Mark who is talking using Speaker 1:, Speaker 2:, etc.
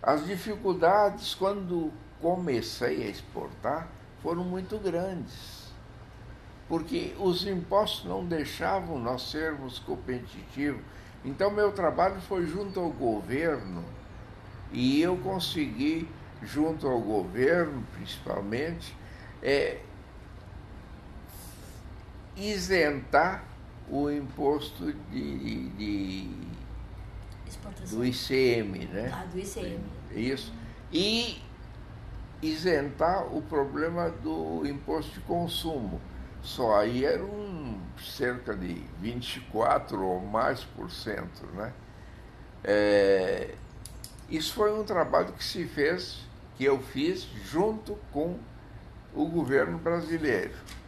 Speaker 1: As dificuldades, quando comecei a exportar, foram muito grandes, porque os impostos não deixavam nós sermos competitivos. Então, meu trabalho foi junto ao governo e eu consegui, junto ao governo principalmente, isentar o imposto do ICM, né?
Speaker 2: Ah, do ICM.
Speaker 1: Isso. E isentar o problema do imposto de consumo. Só aí eram cerca de 24 ou mais por cento, né? Isso foi um trabalho que se fez, que eu fiz junto com o governo brasileiro.